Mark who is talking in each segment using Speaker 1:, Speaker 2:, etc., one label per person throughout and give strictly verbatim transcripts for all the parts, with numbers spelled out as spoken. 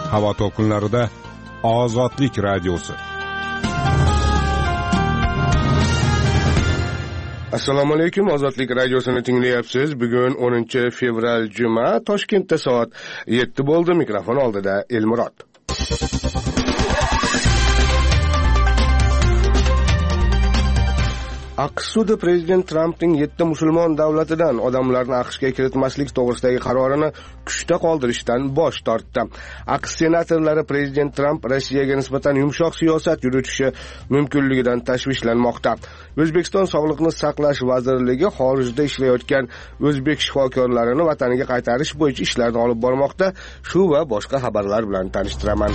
Speaker 1: Havo to'lqinlarida Ozodlik radiosi. Assalomu alaykum, Ozodlik radiosini tinglayapsiz. Bugun o'ninchi fevral juma, Toshkentda soat yetti bo'ldi. Mikrofon oldida Elmurod. AQSh sudi prezident Trampning yetti musulmon davlatidan odamlarni AQShga kiritmaslik to'g'risidagi qarorini kuchda qoldirishdan bosh tortdi. AQSh senatorlari prezident Tramp Rossiyaga nisbatan yumshoq siyosat yuritishi mumkinligidan tashvishlanmoqda. O'zbekiston Sog'liqni saqlash vazirligi xorijda ishlayotgan o'zbek shifokorlarini vataniga qaytarish bo'yicha ishlarni olib bormoqda. Shu va boshqa xabarlar bilan tanishtiraman.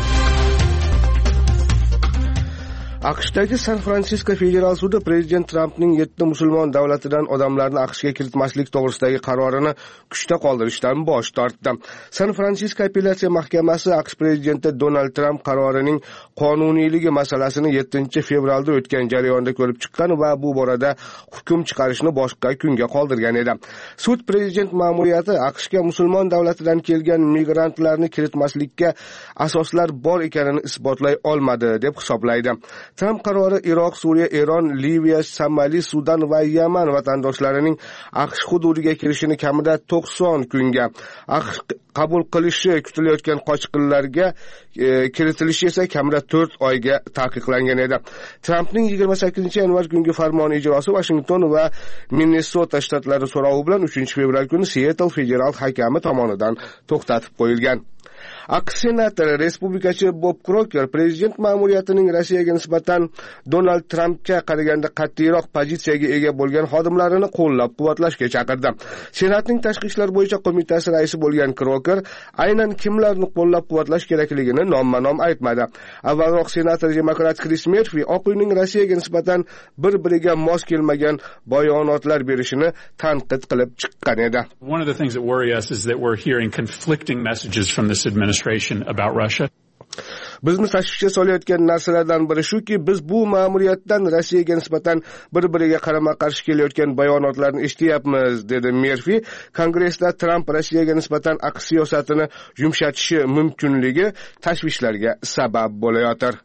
Speaker 1: AQShdagi San-Fransisko federal sudi prezident Trampning yetti musulmon davlatidan odamlarni AQShga kiritmaslik to'g'risidagi qarorini kuchda qoldirishdan bosh tortdi. San-Fransisko apellyatsiya mahkamasi AQSh prezidenti Donald Tramp qarorining qonuniyligi masalasini yettinchi fevralda o'tgan jarayonda ko'rib chiqqan va bu borada hukm chiqarishni boshqa kunga qoldirgan edi. Sud prezident ma'muriyati AQShga musulmon davlatidan kelgan migrantlarni kiritmaslikka asoslar bor ekanini isbotlay olmadi deb hisoblaydi. Tramp qarori Iroq, Suriya, Eron, Liviya, Somali, Sudan va Yaman vatandoshlarining AQSh hududiga kirishini kamida to'qson kunga, AQSh qabul qilishi kutilayotgan qochqinlarga e, kiritilishi esa kamida to'rt oyga taqiqlangan edi. Trampning yigirma sakkizinchi yanvar kungi farmoni ijrosi Washington va Minnesota shtatlari so'rovi bilan uchinchi fevral kuni Seattle federal hakami tomonidan to'xtatib qo'yilgan. AQSh senatori respublikachi Bob Kroker prezident ma'muriyatining Rossiyaga nisbatan Donald Trampga qaraganda qat'iyroq pozitsiyaga ega bo'lgan xodimlarini qo'llab-quvvatlashga chaqirdi. Senatning tashqi ishlar bo'yicha qo'mitasi raisi bo'lgan Kroker aynan kimlarni qo'llab-quvvatlash kerakligini nomma-nom aytmadi. Avvalroq senator demokrat Chris Murphy Oq uyning Rossiyaga nisbatan bir-biriga mos kelmagan bayonotlar berishini tanqid qilib chiqqan edi.
Speaker 2: One of the things that worry us is that we're hearing conflicting messages from this administration about Russia.
Speaker 1: Bizni tashvishga solayotgan narsalardan biri shuki, biz bu ma'muriyatdan Rossiyaga nisbatan bir-biriga qarama-qarshi kelayotgan bayonotlarni eshityapmiz, dedi Murphy. Kongressda Tramp Rossiyaga nisbatan AQSh siyosatini yumshatishi mumkinligi tashvishlarga sabab bo'layotir.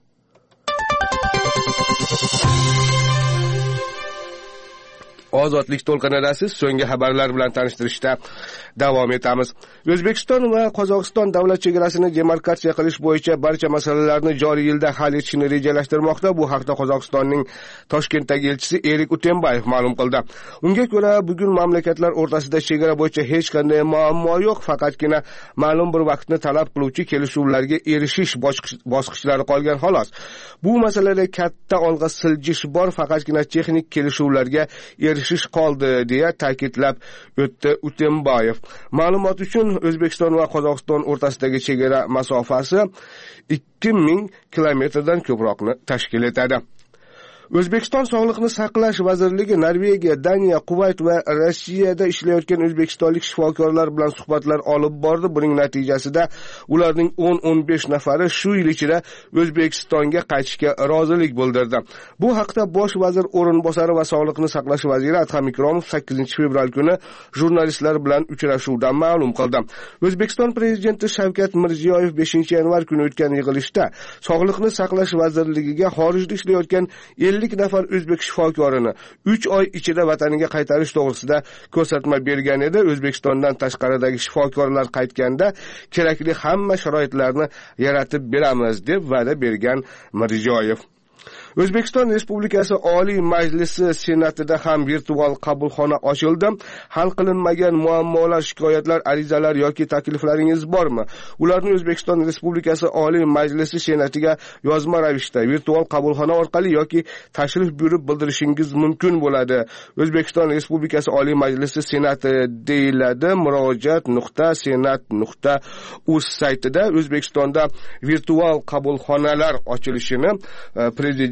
Speaker 1: Ozodlik to'lqinida siz so'nggi xabarlar bilan tanishtirishda davom etamiz. O'zbekiston va Qozog'iston davlat chegarasini demarkatsiya qilish bo'yicha barcha masalalarni joriy yilda hal etishni rejalashtirmoqda. Bu haqda Qozog'istonning Toshkentdagi elchisi Erik Utembayev ma'lum qildi. Unga ko'ra, bugun mamlakatlar o'rtasida chegara bo'yicha hech qanday muammo yo'q, faqatgina ma'lum bir vaqtni talab qiluvchi kelishuvlarga erishish bosqichlari qolgan xolos. Bu masalada katta olg'a siljish bor, faqatgina texnik kelishuvlarga erishish qoldi, deya ta'kidlab o'tdi Utembayev. Ma'lumot uchun, O'zbekiston va Qozog'iston o'rtasidagi chegara masofasi ikki ming kilometrdan ko'proqni tashkil etadi. O'zbekiston Sog'liqni saqlash vazirligi Norvegiya, Daniya, Kuvayt va Rossiyada ishlayotgan o'zbekistonlik shifokorlar bilan suhbatlar olib bordi. Buning natijasida ularning o'n o'n besh nafari shu yil ichida O'zbekistonga qaytishga rozilik bildirdi. Bu haqda bosh vazir o'rinbosari va Sog'liqni saqlash vaziri Adham Ikromov sakkizinchi fevral kuni jurnalistlar bilan uchrashuvda ma'lum qildi. O'zbekiston prezidenti Shavkat Mirziyoyev beshinchi yanvar kuni o'tgan yig'ilishda Sog'liqni saqlash vazirligiga xorijda ishlayotgan ellik nafar o'zbek shifokorini uch oy ichida vataniga qaytarish to'g'risida ko'rsatma bergan edi. O'zbekistondan tashqaridagi shifokorlar qaytganda kerakli hamma sharoitlarni yaratib beramiz deb va'da bergan Mirziyoyev. O'zbekiston Respublikasi Oliy Majlisi Senatida ham virtual qabulxona ochildi. Hal qilinmagan muammolar, shikoyatlar, arizalar yoki takliflaringiz bormi? Ularni O'zbekiston Respublikasi Oliy Majlisi Senatiga yozma ravishda virtual qabulxona orqali yoki tashrif buyurib bildirishingiz mumkin bo'ladi. O'zbekiston Respublikasi Oliy Majlisi Senati deyiladi. murojaat nuqta senat nuqta uz saytida O'zbekistonda virtual qabulxonalar ochilishini prezident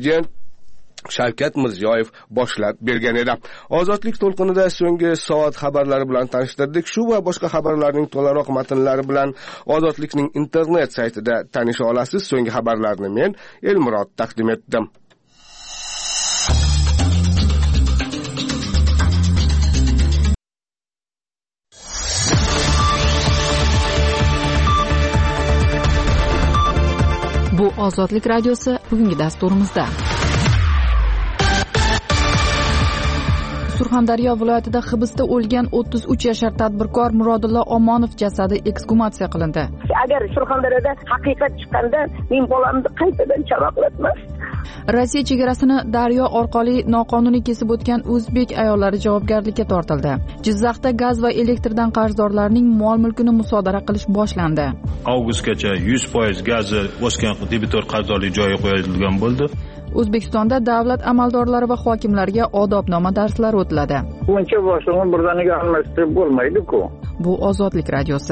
Speaker 1: Shavkat Mirziyoyev boshlab bergan edi. Ozodlik to'lqinida so'nggi soat xabarlari bilan tanishtirdik. Shu va boshqa xabarlarning to'laroq matnlari bilan Ozodlikning internet saytida tanisha olasiz. So'nggi xabarlarni men Elmurod taqdim etdim.
Speaker 3: Bu Ozodlik radiosi bugungi dasturimizda. Surxondaryo viloyatida hibsda o'lgan o'ttiz uch yashar tadbirkor Murodillo Omonov jasadi eksgumatsiya qilindi.
Speaker 4: Agar Surxondaryoda haqiqat chiqqanda men bolamni qaytadan chaqaloqlatmas.
Speaker 3: Rossiya chegarasini daryo orqali noqonuniy kesib o'tgan o'zbek ayollari javobgarlikka tortildi. Jizzaxda gaz va elektrdan qarzdorlarning mol-mulkini musodara qilish boshlandi.
Speaker 5: Avgustgacha yuz foiz gazi o'sgan debitor qarzdorlik joyiga qo'yilgan bo'ldi.
Speaker 3: O'zbekistonda davlat amaldorlari va hokimlarga odobnoma darslari o'tiladi.
Speaker 6: Buncha boshlig'ini birdaniga almashtirib bo'lmaydi-ku.
Speaker 3: Bu Ozodlik radiosi.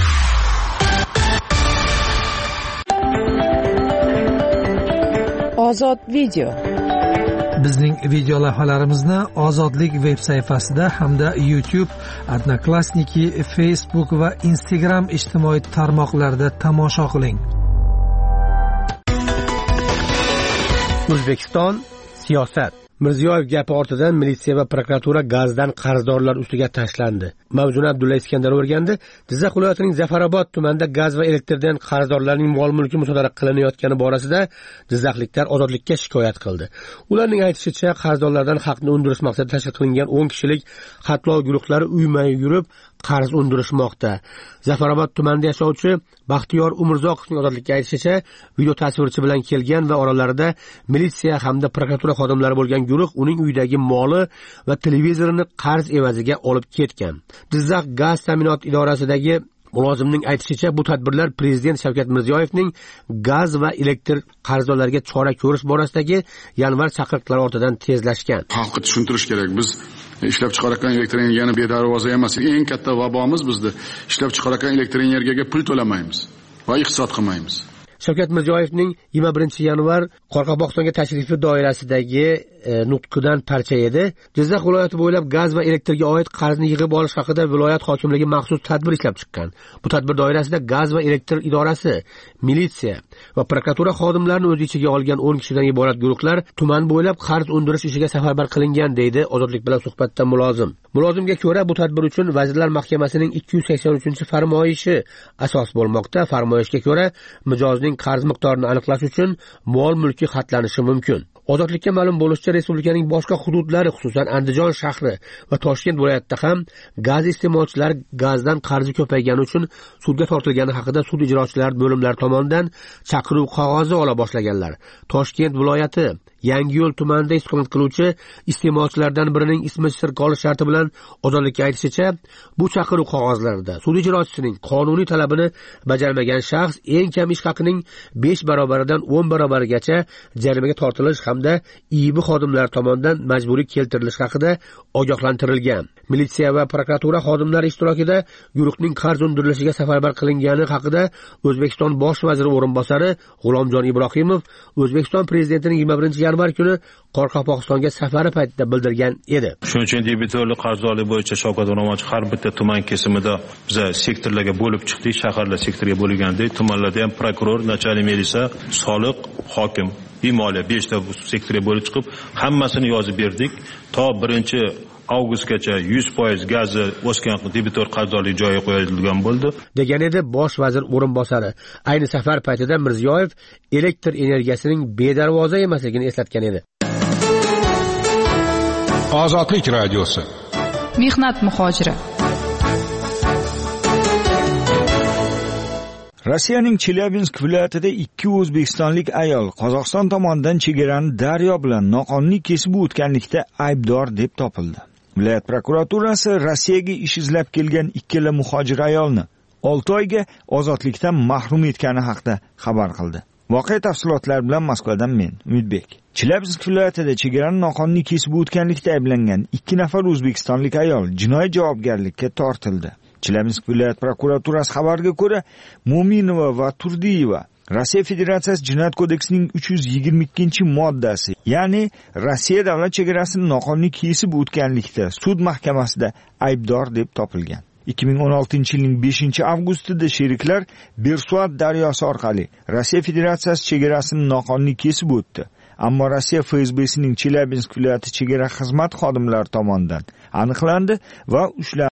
Speaker 3: Ozod video.
Speaker 7: Bizning video lavhalarimizni Ozodlik veb sayfasida hamda YouTube, Odnoklassniki, Facebook va Instagram ijtimoiy tarmoqlarida tomosha qiling.
Speaker 1: O'zbekiston siyosat. Mirziyoyev gapi ortidan militsiya va prokuratura gazdan qarzdorlar ustiga tashlandi. Mavjuna Abdulla Iskandar o'rgandi. Jizzax viloyatining Zafarobod tumanida gaz va elektrdan qarzdorlarning mol-mulki musodara qilinayotgani borasida jizzaxliklar Ozodlikka shikoyat qildi. Ularning aytishicha, qarzdorlardan haqni undirish maqsadida tashkil qilingan o'n kishilik xatlov guruhlari uyma-uy yurib qarz undirishmoqda. Zafarobod tumanida yashovchi Baxtiyor Umurzoqovning Ozodlikka aytishicha, video tasvirchi bilan kelgan va oralarida militsiya hamda prokuratura xodimlari bo'lgan guruh uning uyidagi moli va televizorini qarz evaziga olib ketgan. Jizzax gaz ta'minot idorasidagi mulozimning aytishicha, bu tadbirlar Prezident Shavkat Mirziyoyevning gaz va elektr qarzdorlarga chora ko'rish borasidagi yanvar chaqiriqlari ortidan tezlashgan.
Speaker 8: Xalqqa tushuntirish kerak. Biz ishlab chiqarayotgan elektr energiyani bedarvoza emas. Eng katta vabomiz bizda ishlab chiqarayotgan elektr energiyaga pul to'lamaymiz va iqtisod qilmaymiz.
Speaker 1: Shavkat Mirziyoyevning yigirma birinchi yanvar Qoraqalpog'istonga tashrifi doirasidagi e, nutqidan parcha edi. Jizzax viloyati bo'ylab gaz va elektrga oid qarzni yig'ib olish haqida viloyat hokimligi maxsus tadbir ishlab chiqqan. Bu tadbir doirasida gaz va elektr idorasi, militsiya va prokuratura xodimlarini o'z ichiga olgan o'n kishidan iborat guruhlar tuman bo'ylab qarz undirish ishiga safarbar qilingan, deydi Ozodlik bilan suhbatda mulozim. Mulozimga ko'ra, bu tadbir uchun Vazirlar Mahkamasining ikki yuz sakson uchinchi farmoyishi asos bo'lmoqda. Farmoyishga ko'ra, mijozning qarz miqdorini aniqlash uchun mol-mulki xatlanishi mumkin. Ozodlikka ma'lum bo'lishicha, respublikaning boshqa hududlari, xususan Andijon shahri va Toshkent viloyatida ham gaz iste'molchilari gazdan qarzi ko'paygani uchun sudga tortilgani haqida sud ijrochilari bo'limlari tomonidan chaqiruv qog'ozi ola boshlaganlar. Toshkent viloyati Yangiyo'l tumanida istiqomat qiluvchi iste'molchilardan birining ismi sir qolish sharti bilan Ozodlikka aytishicha, bu chaqiruv qog'ozlarida sud ijrochisining qonuniy talabini bajarmagan shaxs eng kam ish haqining besh barobaridan o'n barobarigacha jarimaga tortilish hamda I I B xodimlari tomonidan majburiy keltirilish haqida ogohlantirilgan. Militsiya va prokuratura xodimlari ishtirokida guruhning qarz undirilishiga safarbar qilingani haqida O'zbekiston bosh vaziri o'rinbosari G'ulomjon Ibrohimov O'zbekiston prezidentining yigirma birinchi yanvar kuni Qoraqalpog'istonga safari paytida bildirgan edi.
Speaker 5: Shuning uchun debitorlik qarzdorlik bo'yicha Shavkat O'rmonchi har bitta tuman kesimida biz sektorlarga bo'lib chiqdik, shaharlar sektorga bo'lgandek, tumanlarda ham prokuror, nachalnik militsiya, soliq, hokim, moliya beshta sektorga bo'lib chiqib, hammasini yozib berdik. To birinchi avgustgacha yuz foiz gazi o'sgan debitor qarzdorlik joyiga qo'yilgan bo'ldi,
Speaker 1: degan edi bosh vazir o'rinbosari. Ayni safar paytida Mirziyoyev elektr energiyasining bedarvoza emasligini eslatgan edi.
Speaker 9: Ozodlik radiosi.
Speaker 3: Mehnat muhojiri.
Speaker 10: Rossiyaning Chelyabinsk viloyatida ikki o'zbekistonlik ayol Qozog'iston tomonidan chegarani daryo bilan noqonuniy kesib o'tganlikda aybdor deb topildi. Viloyat prokuraturasi Rossiyaga ish izlab kelgan ikkala muhojir ayolni olti oyga ozodlikdan mahrum etgani haqida xabar qildi. Voqea tafsilotlari bilan Moskvadan men, Umidbek. Chelyabinsk viloyatida chegarani noqonuniy kesib o'tganlikda ayblangan ikki nafar o'zbekistonlik ayol jinoiy javobgarlikka tortildi. Chelyabinsk viloyat prokuraturasi xabariga ko'ra, Mo'minova va Turdiyeva Rossiya Federatsiyasi Jinoyat kodeksining uch yuz yigirma ikkinchi moddasi, ya'ni Rossiya davlat chegarasini noqonuniy kesib o'tganlikda sud mahkamasida aybdor deb topilgan. ikki ming o'n oltinchi yilning beshinchi avgustida sheriklar Bersuat daryosi orqali Rossiya Federatsiyasi chegarasini noqonuniy kesib o'tdi. Ammo Rossiya F S B'sining Chelyabinsk viloyati chegara xizmat xodimlari tomonidan aniqlandi va ushlandi.